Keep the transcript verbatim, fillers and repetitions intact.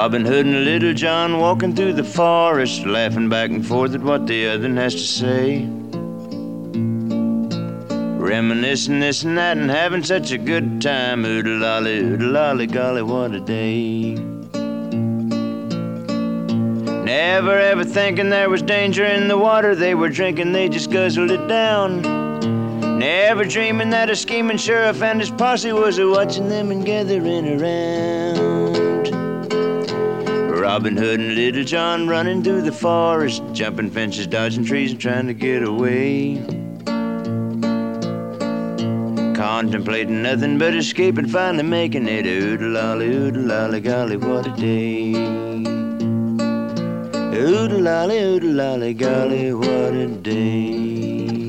Robin Hood and Little John walking through the forest, laughing back and forth at what the other has to say. Reminiscing this and that and having such a good time. Oodle-lolly, oodle-lolly, golly, what a day. Never ever thinking there was danger in the water they were drinking, they just guzzled it down. Never dreaming that a scheming sheriff and his posse was a-watching them and gathering around. Robin Hood and Little John running through the forest, jumping fences, dodging trees and trying to get away. Contemplating nothing but escape and finally making it. Oodle-lolly, oodle-lolly, golly, what a day. Oodle-lolly, oodle-lolly, golly, what a day.